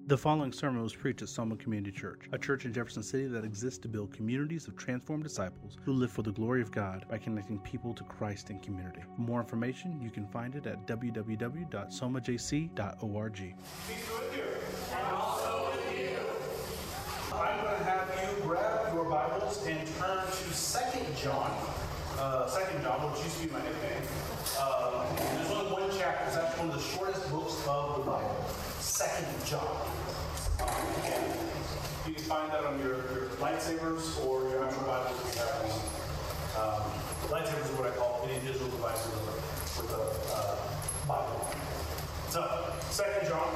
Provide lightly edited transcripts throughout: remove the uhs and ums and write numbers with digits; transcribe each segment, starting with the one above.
The following sermon was preached at Soma Community Church, a church in Jefferson City that exists to build communities of transformed disciples who live for the glory of God by connecting people to Christ in community. For more information, you can find it at www.somajc.org. He's with you. And also with you. I'm going to have you grab your Bibles and turn to 2 John. 2 John, which used to be my nickname. There's only one chapter. It's actually one of the shortest books of the Bible. 2 John. You can find that on your lightsabers or your actual Bibles if you have one. Lightsabers is what I call any digital device with a Bible. So, 2 John.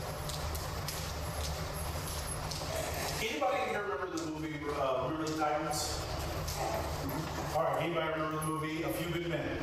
Anybody here remember the movie Remember the Titans? All right, anybody remember the movie A Few Good Men?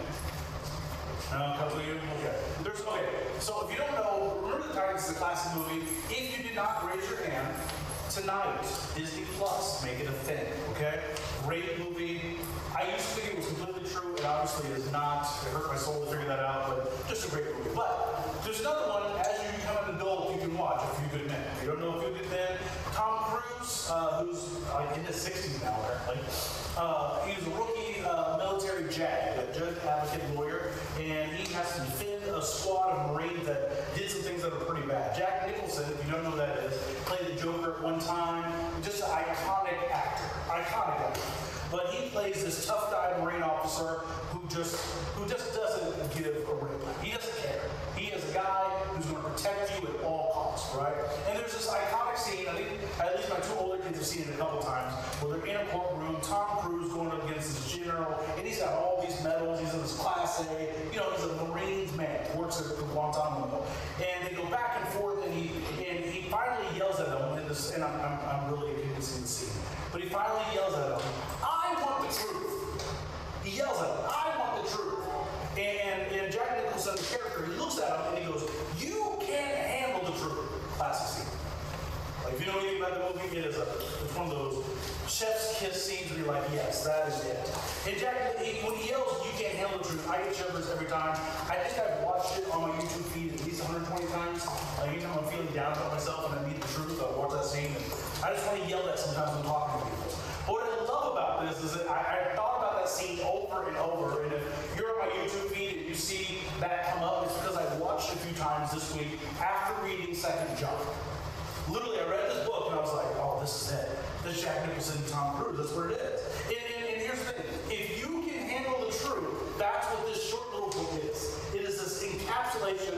A couple of you? Okay. So if you don't know, Remember the Titans is a classic movie. If you did not raise your hand, tonight, Disney Plus, make it a thing, okay? Great movie. I used to think it was completely true. It obviously is not. It hurt my soul to figure that out, but just a great movie. But there's another one, as you become an adult, you can watch A Few Good Men. If you don't know A Few Good Men, Tom Cruise, who's in his 60s now, right? He's a rookie military JAG, a judge advocate lawyer, and he has to defend a squad of Marines that did some things that are pretty bad. Jack Nicholson, if you don't know who that is, played the Joker at one time. Just an iconic actor. But he plays this tough guy Marine officer who just doesn't give a rip. He doesn't care. He is a guy who's going to protect you at all costs, right? And there's this iconic scene, I think at least my two older kids have seen it a couple times, where they're in a courtroom, Tom Cruise going up against this general, and he's got all these medals, he's in this Class A, he's a Marines man, works at Guantanamo. And they go back and forth, and he finally yells at them, and I'm really convincing the scene, but he finally yells at them, I want the truth. He yells at him, I want the truth. And Jack Nicholson, the character, he looks at him and he goes, you can't handle the truth. Classic scene. Like, if you know anything about the movie, it's one of those chef's kiss scenes where you're like, yes, that is it. And Jack, when he yells, you can't handle the truth, I get shivers every time. I think I've watched it on my YouTube feed at least 120 times. Anytime I'm feeling down about myself and I need the truth, I watch that scene. And I just want to yell that sometimes when I'm talking to people. But what I love about this is that I thought about that scene over and over, and if you're on my YouTube feed and you see that come up, it's because I watched it a few times this week after reading 2 John. Literally, I read this book and I was like, oh, this is it. This is Jack Nicholson and Tom Cruise. That's what it is. And here's the thing. If you can handle the truth, that's what this short little book is. It is this encapsulation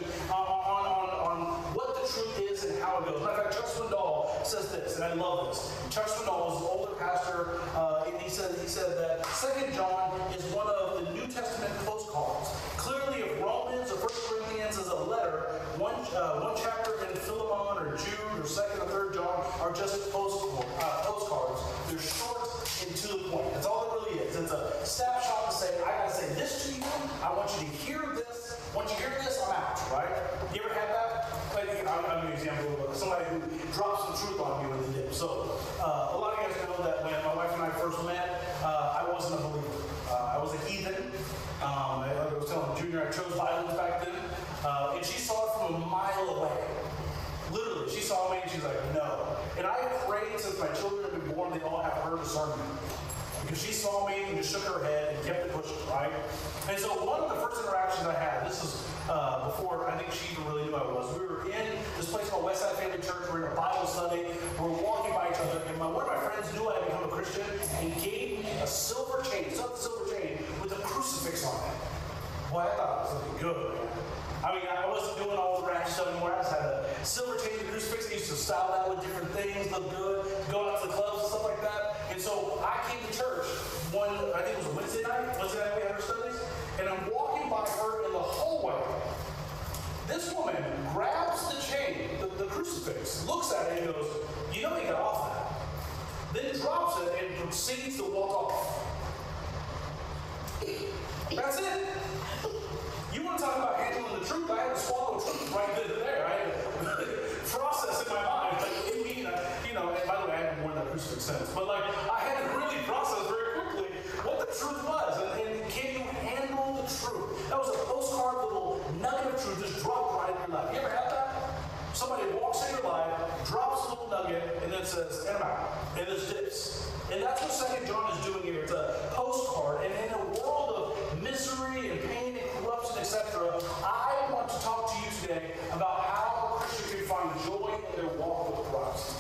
on what the truth is and how it goes. Matter of fact, Chuck Swindoll says this, and I love this. Chuck Swindoll is an older pastor, and he said that 2 John is one of the New Testament postcards. Clearly, if Romans or 1 Corinthians is a letter, one chapter in Philemon or Jude or 2nd or 3rd John are just postcards. They're short and to the point. That's all it really is. It's a snapshot to say, I gotta say this to you. I want you to hear this. Once you hear this, I'm out, right? You ever had that? Like, I'll give you an example of somebody who drops some truth on you in the dip. So, a lot of you guys know that when my wife and I first met, I wasn't a believer. I was a heathen. I was telling Junior I chose violence back then. And she saw it from a mile away. Literally, she saw me and she's like, no. And I prayed since my children have been born, they all have her discernment. Because she saw me and just shook her head and kept it pushing, right? And so one of the first interactions I had, this is before I think she even really knew I was. We were in this place called Westside Family Church. We're in a Bible study. We're walking by each other. And one of my friends knew I had become a Christian and gave me a silver chain, with a crucifix on it. Boy, I thought it was looking good. I mean, I wasn't doing all the rash stuff anymore. I just had a silver chain with a crucifix. I used to style that with different things, look good, go out to the clubs and stuff like that. And so I came to church I think it was a Wednesday night we had our studies, and I'm walking by her in the hallway. This woman grabs the chain, the crucifix, looks at it and goes, you know you got off that. Then drops it and proceeds to walk off. That's it. You want to talk about handling the truth? I had to swallow truth right then and there. I had to process in my mind. Like, and by the way, I haven't worn that crucifix since. But I had to really process very quickly what the truth was. And can you handle the truth? That was a postcard little nugget of truth just dropped right in your lap. You ever had that? Somebody walks in your life, drops a little nugget, and then says, and I'm out. And there's dips. And that's what 2 John is doing here. It's a postcard. And in a world of misery and pain and corruption, etc., I want to talk to you today about how a Christian can find joy in their walk with Christ.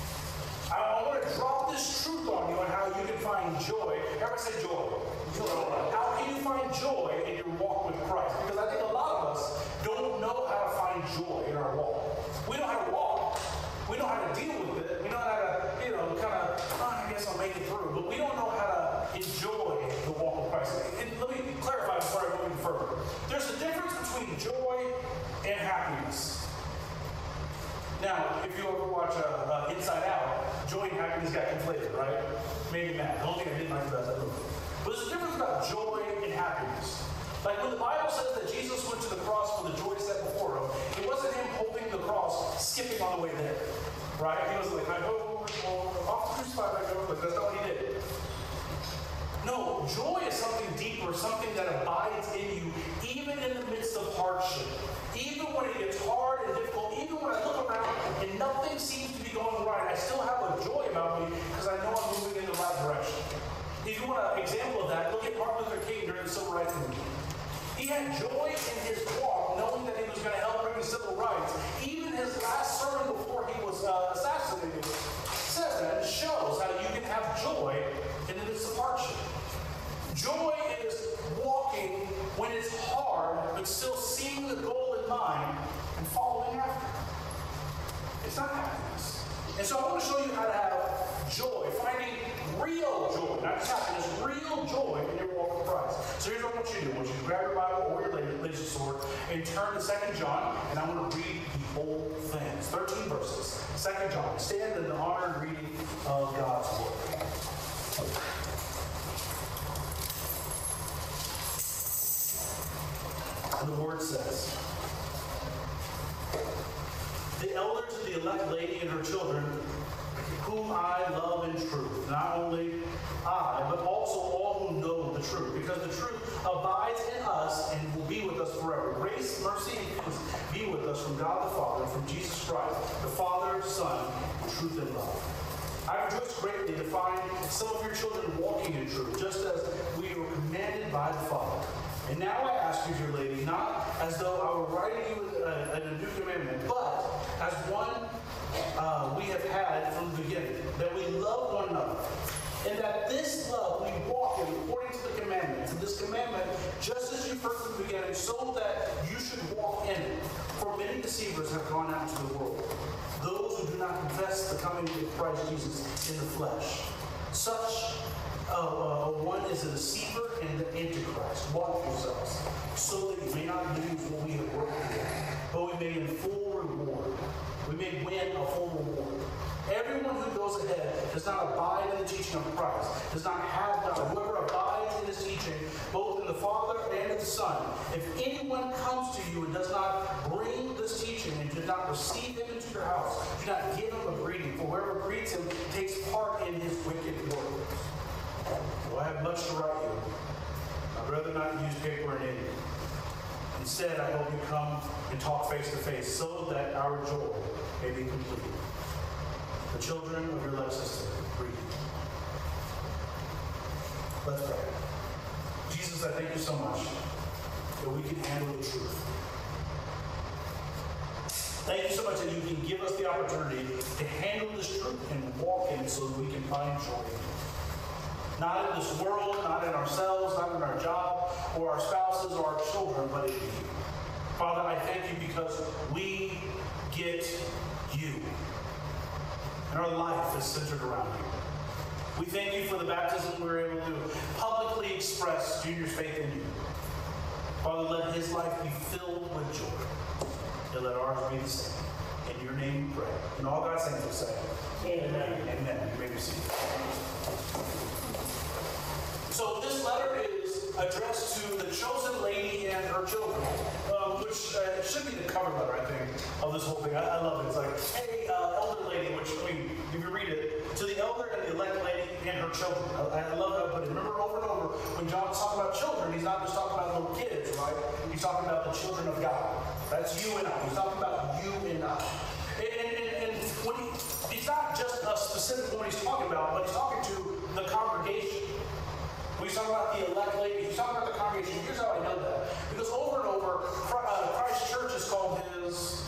I want to drop this truth on you on how you can find joy. Everybody say joy. How can you find joy in your walk with Christ? Because I think a lot of us don't know how to find joy in our walk. We know how to walk. We know how to deal with it. We know how to, kind of, I guess I'll make it through. But we don't know how to enjoy the walk with Christ. And let me clarify before I go any further. There's a difference between joy and happiness. Now, if you ever watch Inside Out, joy and happiness got conflated, right? Maybe Matt. The only thing I didn't like about that movie. But there's a difference about joy and happiness. Like when the Bible says that Jesus went to the cross for the joy set before him, it wasn't him holding the cross, skipping on the way there. Right? He was like, I go off the crucified, I go. Like, that's not what he did. No, joy is something deeper, something that abides in you, even in the midst of hardship. Even when it gets hard and difficult, even when I look around and nothing seems to be going right, I still have a joy about me because I know I'm moving in the right direction. If you want an example of that, look at Martin Luther King during the Civil Rights Movement. He had joy in his walk, knowing that he was going to help bring the civil rights. Even his last sermon before he was assassinated says that. It shows how you can have joy in the midst of hardship. Joy is walking when it's hard, but still seeing the goal in mind and following after. It's not happiness. And so I want to show you how to have joy, finding real joy, not just happiness, real joy in your walk with Christ. So here's what I want you to do. I want you to grab your Bible or your laser sword and turn to 2 John, and I'm going to read the whole thing. It's 13 verses. 2 John. Stand in the honored reading of God's Word. And the Word says, the elders of the elect lady and her children, whom I love in truth, not only I, but also all who know the truth, because the truth abides in us and will be with us forever. Grace, mercy, and peace be with us from God the Father and from Jesus Christ, the Father, Son, truth and love. I rejoice greatly to find some of your children walking in truth, just as we were commanded by the Father. And now I ask you, dear lady, not as though I were writing you a new commandment, but as one we have had from the beginning, that we love one another, and that this love we walk in according to the commandments. And this commandment, just as you've heard from the beginning, so that you should walk in it. For many deceivers have gone out into the world, those who do not confess the coming of Christ Jesus in the flesh. Such one is a deceiver and the Antichrist. Watch yourselves, so that you may not lose what we have worked for, but we may in full reward. We may win a full reward. Everyone who goes ahead does not abide in the teaching of Christ, does not have God. Whoever abides in his teaching, both in the Father and in the Son. If anyone comes to you and does not bring this teaching and does not receive him into your house, do not give him a greeting, for whoever greets him takes part in his wicked works. Well, I have much to write you. I'd rather not use paper and ink. Instead, I hope you come and talk face to face, so that our joy may be complete. The children of your elect sister, greet you. Let's pray. Jesus, I thank you so much that we can handle the truth. Thank you so much that you can give us the opportunity to handle this truth and walk in it so that we can find joy. Not in this world, not in ourselves, not in our job, or our spouses, or our children, but in you. Father, I thank you because we get you. And our life is centered around you. We thank you for the baptism we were able to publicly express Junior's faith in you. Father, let his life be filled with joy. And let ours be the same. In your name we pray. And all God's saints will say, Amen. Amen. You may be seated. So this letter is addressed to the chosen lady and her children, which should be the cover letter, I think, of this whole thing. I love it. It's like, hey, elder lady, which, I mean, if you read it, to the elder and the elect lady and her children. I love how I put it. Remember, over and over, when John's talking about children, he's not just talking about little kids, right? He's talking about the children of God. That's you and I. He's talking about you and I. And when he's not just a specific one he's talking about, but he's talking to the congregation. When he's talking about the elect lady, he's talking about the congregation. Here's how I know that. Because over and over, Christ Church is called his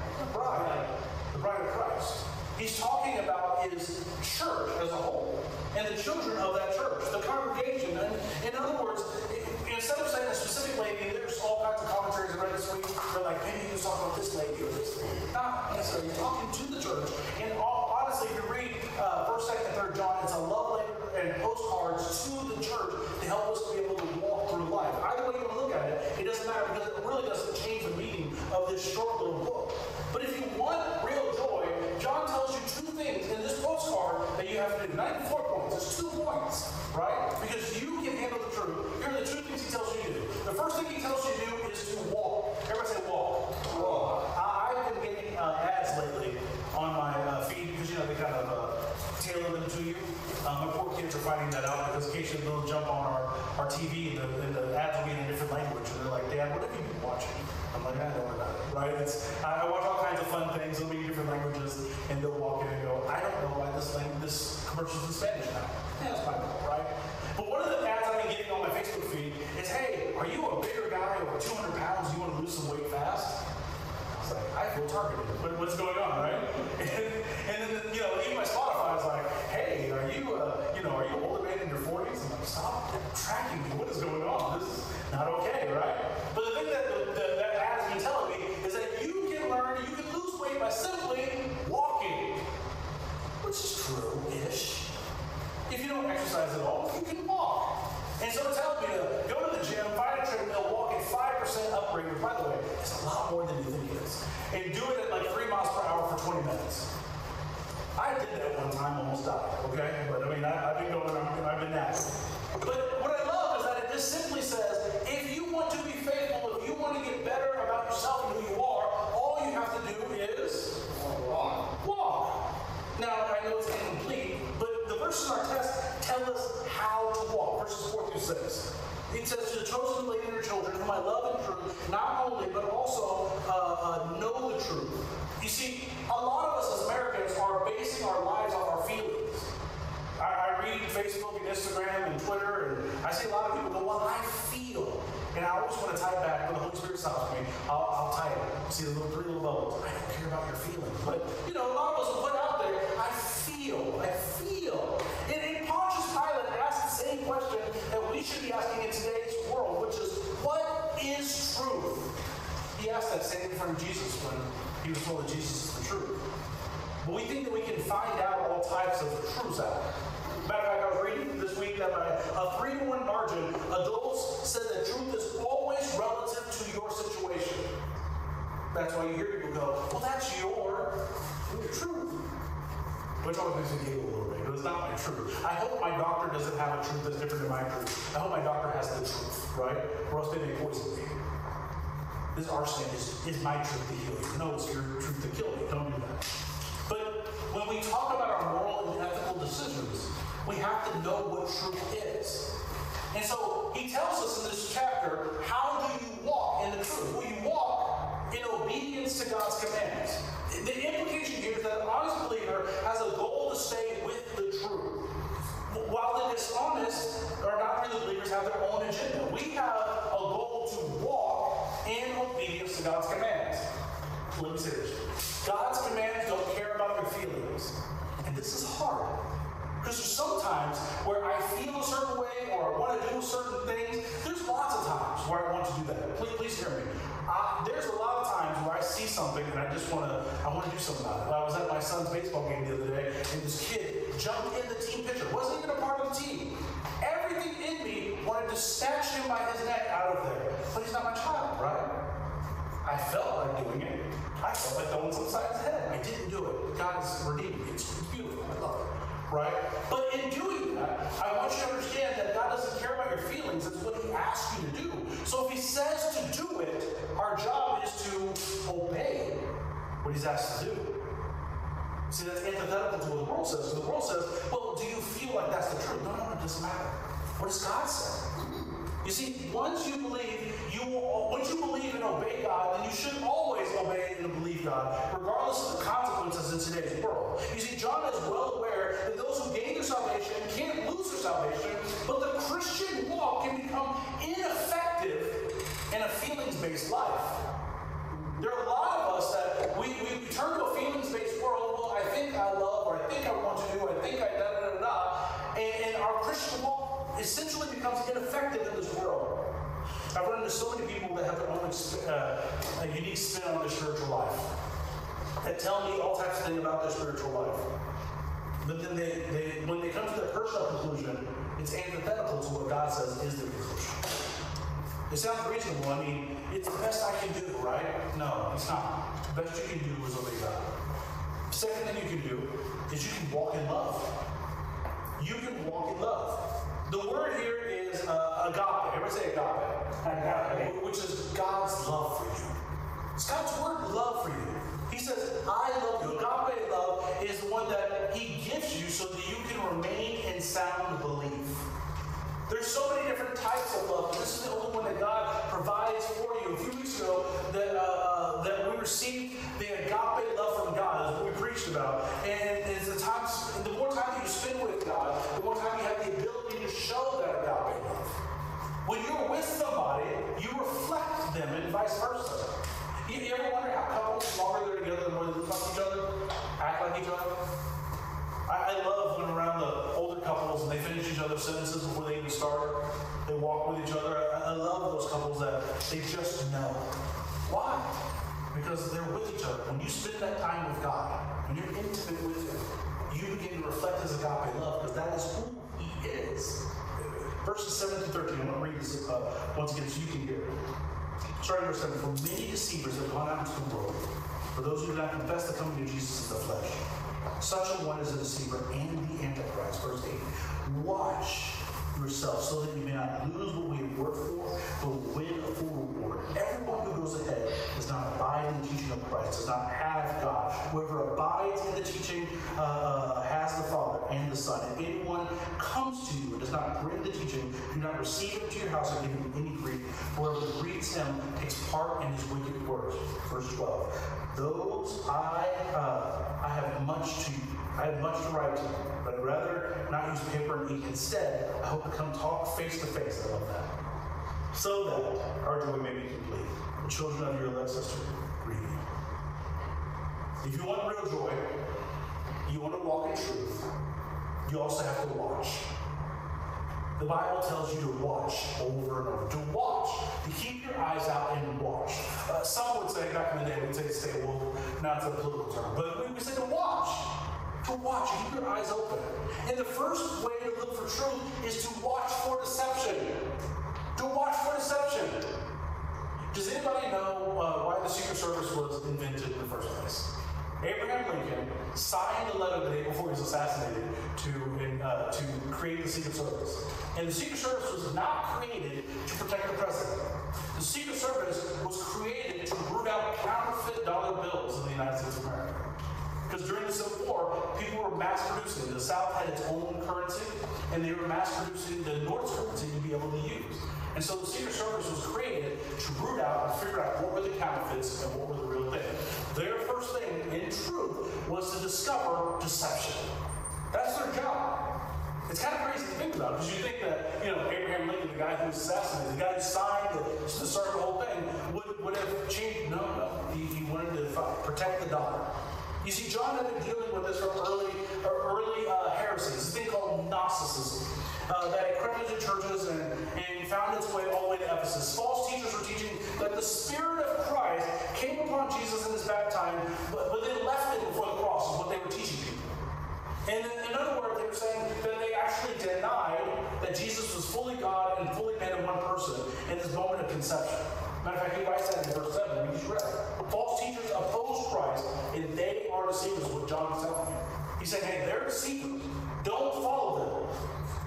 bride, the bride of Christ. He's talking about his church as a whole, and the children of that church, the congregation. And in other words, instead of saying a specific lady, there's all kinds of commentaries I read this week. They're like, maybe you can talk about this lady or this lady. Not necessarily. You're talking to the church. And honestly, if you read 1st, 2nd, and 3rd John, it's a love letter and postcards to the church to help us to be able to walk through life. Either way you want to look at it, it doesn't matter because it really doesn't change the meaning of this short little book. But if you want real joy, John tells you 2 things in this postcard that you have to do. Not even 4 points. It's 2 points, right? Because you can handle the truth. Here are the 2 things he tells you to do. The first thing he tells you to do is to walk. Everybody say walk. Walk. I've been getting ads lately on my feed because, they kind of tailor them to you. My poor kids are finding that out because occasionally they'll jump on our TV and the ads will be in a different language. And they're like, Dad, what have you been watching? I'm like, I don't know, right? I watch all kinds of fun things. They'll be in different languages, and they'll walk in and go, I don't know why this commercial's in Spanish now. Yeah, that's my fault, right? But one of the ads I've been getting on my Facebook feed is, hey, are you a bigger guy over 200 pounds? You want to lose some weight fast? I was like, I feel targeted. What's going on, right? And then, even my Spotify is like, hey, are you an older man in your 40s? I'm like, stop tracking me. What is going on? This is not okay, right? But the thing that ad's been telling me is that you can lose weight by simply walking, which is true-ish. If you don't exercise at all, you can walk. And so it tells me to go to the gym, find a treadmill, walk at 5% upgrade, which, by the way, is a lot more than you think it is. And do it at like 3 miles per hour for 20 minutes. I did that one time, almost died, okay? But I mean, I've been going, I've been at it. But what I love is that it just simply says, if you want to be faithful, if you want to get better about yourself and who you are, all you have to do is walk. Now, I know it's incomplete, but the verses in our text tell us how to walk. Verses 4 through 6. It says, to the chosen lady and her children, whom I love in truth, not only, but also know the truth. You see, a lot of us as Americans are basing our lives off our feelings. I read Facebook and Instagram and Twitter, and I see a lot of people go, well, I feel. And I always want to type back when the Holy Spirit stops me. I'll type it. See the 3 little bubbles. I don't care about your feelings. But, a lot of us will put out there, I feel. And Pontius Pilate asked the same question that we should be asking in today's world, which is, what is truth? He asked that same in front of Jesus when he was told that Jesus is the truth. But we think that we can find out all types of truths out there. Matter of fact, I was reading this week that by a 3-to-1 margin, adults said that truth is always relative to your situation. That's why you hear people go, well, that's your truth. Which always makes me giggle a little bit, but it's not my truth. I hope my doctor doesn't have a truth that's different than my truth. I hope my doctor has the truth, right? Or else they may poison me. This arsenic is my truth to heal you. No, it's your truth to kill you. Don't do that. But when we talk about our moral and ethical decisions, we have to know what truth is. And so he tells us in this chapter, how do you walk in the truth? Well, you walk in obedience to God's commands. The implication here is that an honest believer has a goal to stay with the truth, while the dishonest or not really believers have their own agenda. We have a goal to walk in obedience to God's commands. Let me say this. God's commands don't care about your feelings. And this is hard. Because there's sometimes where I feel a certain way or I want to do certain things. There's lots of times where I want to do that. Please hear me. There's a lot of times where I see something and I want to do something about it. I was at my son's baseball game the other day and this kid jumped in the team picture. Wasn't even a part of the team. Everything in me wanted to snatch him by his neck out of there. But he's not my child, right? I felt like doing it. I felt like throwing some side of his head. I didn't do it. God has redeemed me. It's beautiful. I love it. Right? But in doing that, I want you to understand that God doesn't care about your feelings. It's what he asks you to do. So if he says to do it, our job is to obey what he's asked to do. See, that's antithetical to what the world says. So the world says, well, do you feel like that's the truth? No, it doesn't matter. What does God say? You see, once you believe and obey God, then you should always obey and believe God, regardless of the consequences in today's world. You see, John is well aware that those who gain their salvation can't lose their salvation, but the Christian walk can become ineffective in a feelings-based life. There are a lot of us that we turn to a feelings-based world. Well, I think I love, or I think I want to do, I think I da-da-da-da-da, and our Christian walk essentially becomes ineffective in this world. I've run into so many people that have their own unique spin on their spiritual life, that tell me all types of things about their spiritual life. But then when they come to their personal conclusion, it's antithetical to what God says is the conclusion. It sounds reasonable. I mean, it's the best I can do, right? No, it's not. The best you can do is obey God. The second thing you can do is you can walk in love. You can walk in love. The word here is agape. Everybody say agape. Agape. Which is God's love for you. It's God's word, love for you. He says, I love you. Agape love is the one that he gives you so that you can remain in sound belief. There's so many different types of love, but this is the only one that God provides for you. A few weeks ago, that we received the agape love from God, is what we preached about. And it's the more time that you spend with God, the more time you have the ability to show that agape love. When you're with somebody, you reflect them, and vice versa. You ever wonder how couples, the longer they're together, the more they look like each other, act like each other? I love when around the older couples and they finish each other's sentences before they even start. They walk with each other. I love those couples that they just know. Why? Because they're with each other. When you spend that time with God, when you're intimate with Him, you begin to reflect His agape love, because that is who He is. Verses 7 to 13. I'm going to read this once again so you can hear it. Starting verse 7. For many deceivers have gone out into the world, for those who do not confess the coming of Jesus in the flesh. Such a one is a deceiver and the Antichrist. Verse 8. Watch yourself so that you may not lose what we have worked for, but win a full reward. Everyone who goes ahead does not abide in the teaching of Christ, does not have God. Whoever abides in the teaching has the Father and the Son. If anyone comes to you and does not bring the teaching, do not receive him to your house or give him any grief. Whoever greets him takes part in his wicked works. Verse 12. Those I have much to write to you, but I'd rather not use paper and ink. Instead, I hope to come talk face to face. I love that. So that our joy may be complete. The children of your elect sister greet you. If you want real joy, you want to walk in truth, you also have to watch. The Bible tells you to watch over and over. To watch. To keep your eyes out and watch. Some would say, back in the day, we'd say stay woke. Now it's a political term. But we say to watch. To watch. Keep your eyes open. And the first way to look for truth is to watch for deception. To watch for deception. Does anybody know why the Secret Service was invented in the first place? Abraham Lincoln signed the letter the day before he was assassinated to create the Secret Service. And the Secret Service was not created to protect the president. The Secret Service was created to root out counterfeit dollar bills in the United States of America. Because during the Civil War, people were mass producing. The South had its own currency, and they were mass producing the North's currency to be able to use. And so the Secret Service was created to root out and figure out what were the counterfeits and what were the real things. Their first thing, in truth, was to discover deception. That's their job. It's kind of crazy to think about, because you think that, Abraham Lincoln, the guy who was assassinated, the guy who signed to start the whole thing, would have changed. No. He wanted to protect the dollar. You see, John had been dealing with this from early heresies, this thing called Gnosticism, that had crept into churches and found its way all the way to Ephesus. False teachers were teaching that the Spirit of Christ came upon Jesus in his baptism, but then left him before the cross, is what they were teaching people. And in other words, they were saying that they actually denied that Jesus was fully God and fully man in one person in this moment of conception. Matter of fact, he writes that in verse 7, we just read. False teachers oppose Christ, and they are deceivers, what John is telling you. He's saying, hey, they're deceivers. Don't follow them.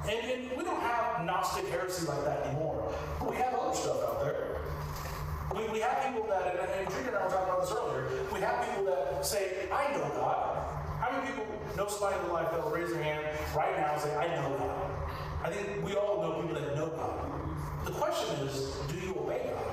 And we don't have Gnostic heresy like that anymore. But we have other stuff out there. We have people that, and Trina and I were talking about this earlier, we have people that say, I know God. How many people know somebody in their life that will raise their hand right now and say, I know God? I think we all know people that know God. The question is, do you obey God?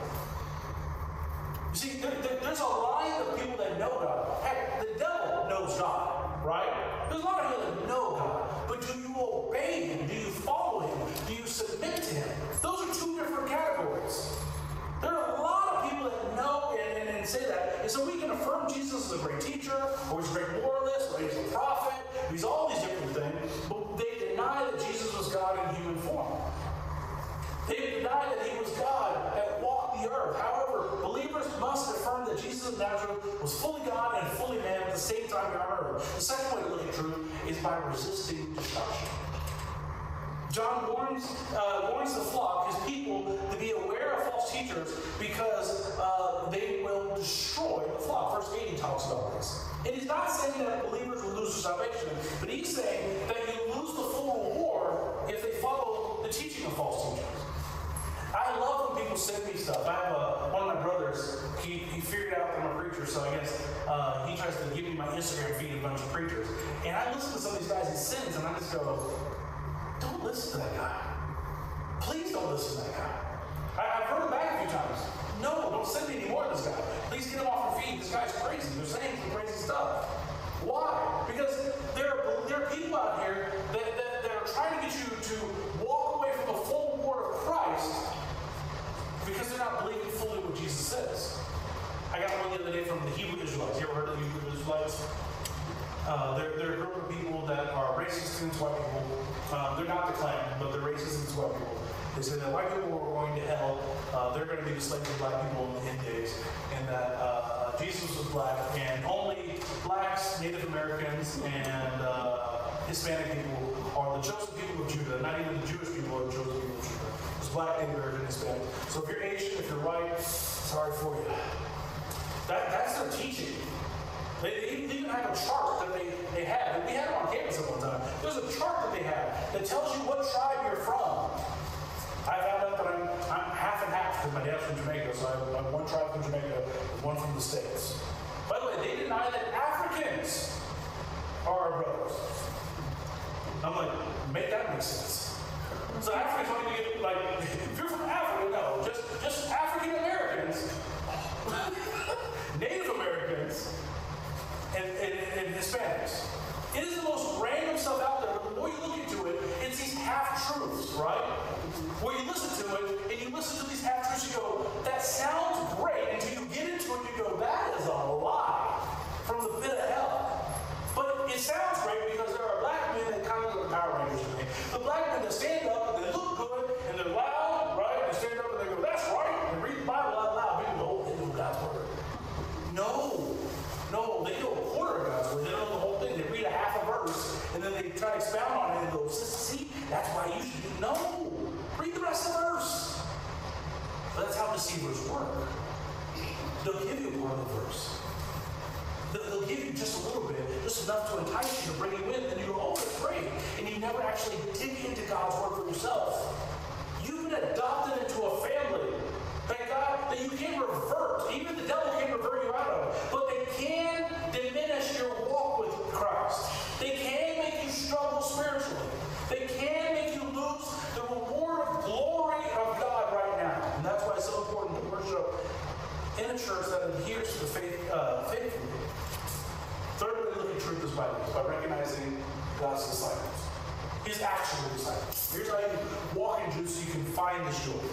You see, there's a line of people that know God. Heck, the devil knows God, right? There's a lot of people that know God. But do you obey Him? Do you follow Him? Do you submit to Him? Those are two different categories. There are a lot of people that know and say that. And so we can affirm Jesus as a great teacher, or He's a great moralist, or He's a prophet. He's all these different things. But they deny that Jesus was God in human form. They deny that He was God that walked the earth. However, believers must affirm that Jesus of Nazareth was fully God and fully man at the same time here on earth. The second way to look at truth is by resisting destruction. John warns the flock, his people, to be aware of false teachers because they will destroy the flock. Verse 8 he talks about this. And he's not saying that believers will lose their salvation, but he's saying that you lose the full reward if they follow the teaching of false teachers. I love when people send me stuff. I have one of my brothers, he figured out that I'm a preacher, so I guess he tries to give me my Instagram feed of a bunch of preachers. And I listen to some of these guys' sins, and I just go, don't listen to that guy. Please don't listen to that guy. I've heard him back a few times. No, don't send me any more of this guy. Please get him off your feed. This guy's crazy. They're saying some crazy stuff. Why? Because there are people out here that are trying to get you to walk away from the full reward of Christ because they're not believing fully what Jesus says. I got one the other day from the Hebrew Israelites. You ever heard of the Hebrew Israelites? They're a group of people that are racist against white people. They're not the Klan, but they're racist against white people. They say that white people are going to hell. They're going to be the slaves of black people in the end days. And that Jesus was black, and only blacks, Native Americans, and Hispanic people are the chosen people of Judah. Not even the Jewish people are the chosen people of Judah. It's black, Native American, Hispanic. So if you're Asian, if you're white, sorry for you. That's their teaching. They even have a chart that they have. And we had it on campus at one time. There's a chart that they have that tells you what tribe you're from. I found out that I'm half and half because my dad's from Jamaica, so I'm one tribe from Jamaica and one from the States. By the way, they deny that Africans are our brothers. I'm like, make that make sense. So Africans want to get, like, if you're from Africa, no, just African Americans, Native Americans, and Hispanics. It is the most random stuff out there, but the more you look into it, it's these half-truths, right? Where you listen to it, and you listen to these half-truths, you go, that sounds great, until you get into it, and you go, that is a lie from the pit of hell. But it sounds great because there are black men that kind of look Power Rangers to me. The black men that stand up, and they look good, and they're loud, right? They stand up, and they go, that's right, and read the Bible out loud. People go, oh, they know God's word. No, they know a quarter of God's word. They don't know the whole thing. They read a half a verse, and then they try to expound on it and go, see, that's why you should do. No, read the rest of the verse. But that's how deceivers work. They'll give you part of the verse. They'll give you just a little bit, just enough to entice you, to bring you in, and you go, oh, that's great. And you never actually dig into God's word for yourself. You've been adopted into a family that you can't revert. Even the devil can't revert you out of. But they can diminish your walk with Christ. They can make you struggle spiritually. They can make you lose the reward of glory of God right now. And that's why it's so important to worship in a church that adheres to the faith faithfully. Third way to look at truth is by recognizing God's disciples. His actual disciples. Here's how you walk in truth so you can find this joy.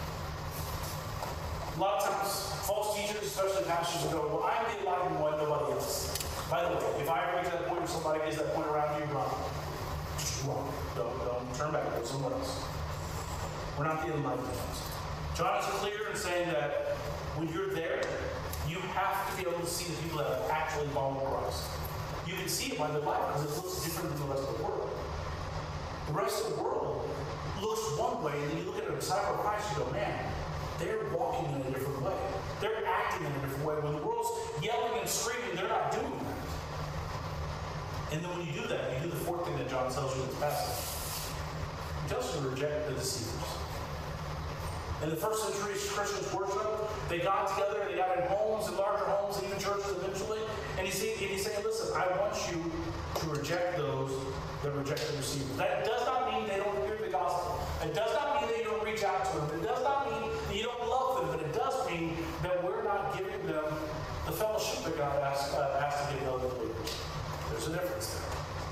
A lot of times, false teachers, especially pastors, will go, well, I'm the enlightened one, nobody else. By the way, if I ever get to that point where somebody gets that point around you, run. Just run. Don't turn back. Go somewhere else. We're not the enlightened ones. John is clear in saying that when you're there, you have to be able to see the people that have actually followed Christ. You can see it by their life because it looks different than the rest of the world. The rest of the world looks one way, and then you look at a disciple of Christ, you go, man, they're walking in a different way. They're acting in a different way. When the world's yelling and screaming, they're not doing that. And then when you do that, you do the fourth thing that John tells you in this passage. He tells us to reject the deceivers. In the first century, Christians worship. They got together, they got in homes, in larger homes, even churches eventually. And he's saying, listen, I want you to reject those that reject the receivers. That does not mean they don't hear the gospel. It does not mean that you don't reach out to them. It does not mean that you don't love them. But it does mean that we're not giving them the fellowship that God asked to give other believers. There's a difference there.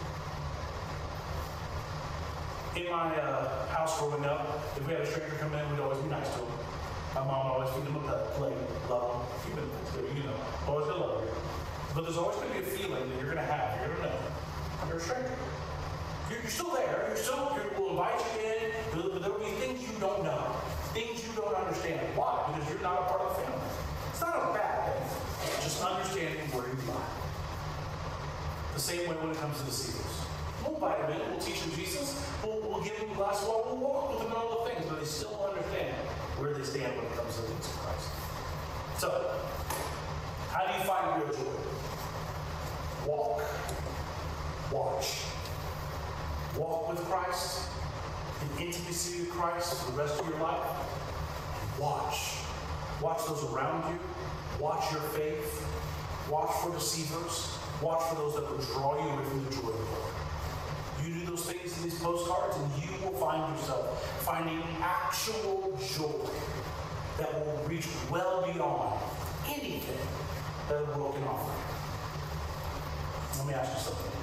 In my house growing up, if we had a stranger come in, we'd always be nice to them. My mom would always feed them a plate, love them, feed them, always gonna love you. But there's always going to be a feeling that you're going to have. You're going to know. You're a stranger. You're still there. We'll invite you in. But there will be things you don't know. Things you don't understand. Why? Because you're not a part of the family. It's not a bad thing. Just understanding where you lie. The same way when it comes to deceivers. We'll invite them in. We'll teach them Jesus. We'll give them a glass of water. We'll walk with them on all the things. But they still understand where they stand when it comes to Jesus Christ. So, how do you find real joy? Walk. Watch. Walk with Christ in intimacy with Christ for the rest of your life. And watch. Watch those around you. Watch your faith. Watch for deceivers. Watch for those that will draw you away from the joy of the Lord. You do those things in these postcards, and you will find yourself finding actual joy that will reach well beyond anything that the world can offer. Let me ask you something.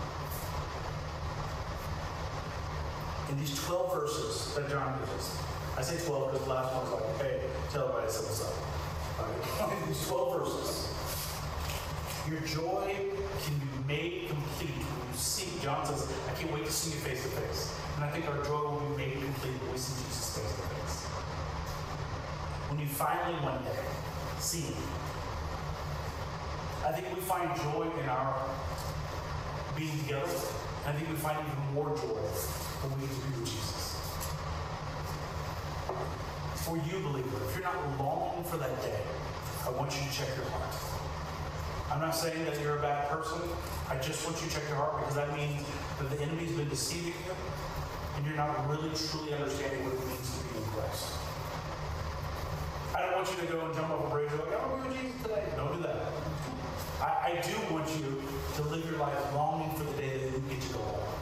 In these 12 verses that John gives us, I say 12 because the last one's like, hey, tell everybody to set this up. Right? In these 12 verses, your joy can be made complete when you see. John says, I can't wait to see you face to face. And I think our joy will be made complete when we see Jesus face to face. When you finally one day see him. I think we find joy in our being together. I think we find even more joy when we get to be with Jesus. For you, believer, if you're not longing for that day, I want you to check your heart. I'm not saying that you're a bad person. I just want you to check your heart because that means that the enemy's been deceiving you and you're not really truly understanding what it means to be in Christ. I don't want you to go and jump off a bridge and go, oh, we're with Jesus today. Don't do that. I do want you to live your life longing for the day that you get to go home.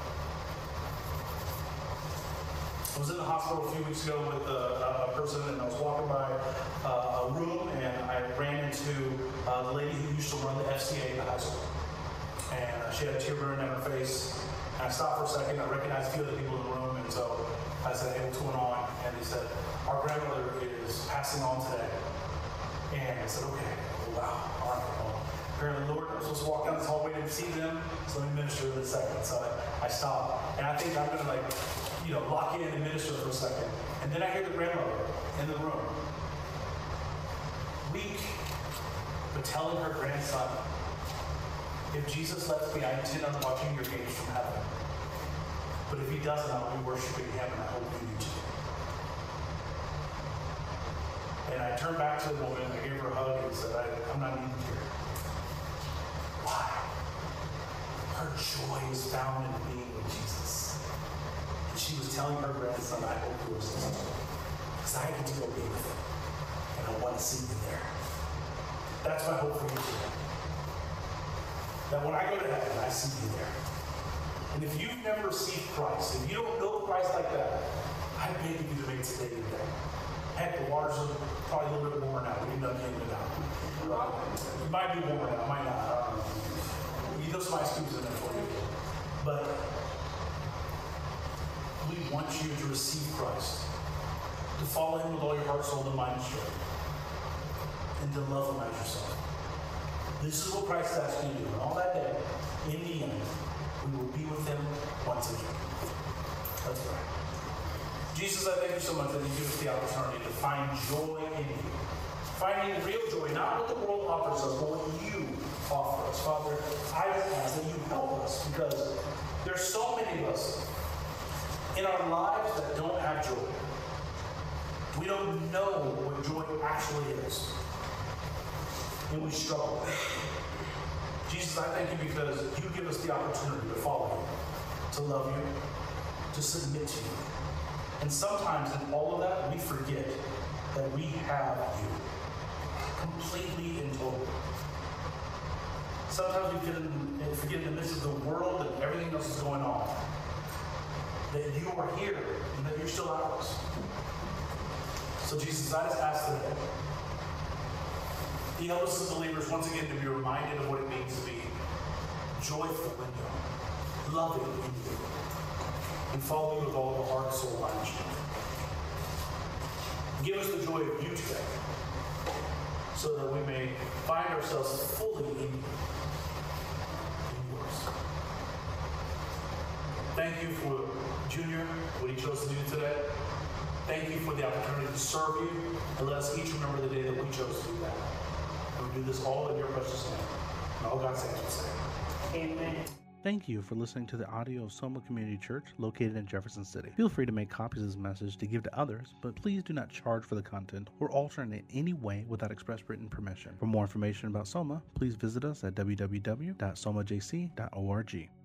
I was in the hospital a few weeks ago with a person, and I was walking by a room, and I ran into the lady who used to run the FCA in the high school. And she had a tear burning down her face. And I stopped for a second. I recognized a few other people in the room, and so I said, hey, what's going on? And they said, our grandmother is passing on today. And I said, okay, wow, all right, well, apparently, Lord, I'm supposed to walk down this hallway to see them, so let me minister in a second. So I stopped, and I think I'm going to lock in and minister for a second. And then I hear the grandmother in the room, weak, but telling her grandson, if Jesus lets me, I intend on watching your gates from heaven. But if he doesn't, I'll be worshiping him, and I hope you do too. And I turned back to the woman, and I gave her a hug, and said, I'm not needed here. Why? Her joy is found in being with Jesus. And she was telling her grandson, I hope you are successful. Because I get to go be with him. And I want to see you there. That's my hope for you today. That when I go to heaven, I see you there. And if you've never received Christ, if you don't know Christ like that, I beg you to make today your day. Heck, the waters are probably a little bit warmer now. We can dunk in and out. It might be warmer now, it might not. I don't know. You throw some ice cubes in there for you. But we want you to receive Christ, to follow him with all your heart, soul, and mind and strength, and to love him as yourself. This is what Christ is asking you to do. And all that day, in the end, we will be with him once again. Let's pray. Jesus, I thank you so much that you give us the opportunity to find joy in you. Finding real joy, not what the world offers us, but what you offer us. Father, I ask that you help us because there's so many of us in our lives that don't have joy. We don't know what joy actually is. And we struggle. Jesus, I thank you because you give us the opportunity to follow you, to love you, to submit to you. And sometimes in all of that, we forget that we have you completely and totally. Sometimes we forget in the midst of the world and everything else is going on, that you are here and that you're still ours. So Jesus, I just ask today, you help us as believers once again to be reminded of what it means to be joyful in you, loving in you, and follow you with all of our heart, soul, mind, and strength. Give us the joy of you today, so that we may find ourselves fully in you. Thank you for Junior, what he chose to do today. Thank you for the opportunity to serve you, and let us each remember the day that we chose to do that. And we do this all in your precious name. And all God's saints will say, Amen. Thank you for listening to the audio of Soma Community Church located in Jefferson City. Feel free to make copies of this message to give to others, but please do not charge for the content or alter it in any way without express written permission. For more information about Soma, please visit us at www.somajc.org.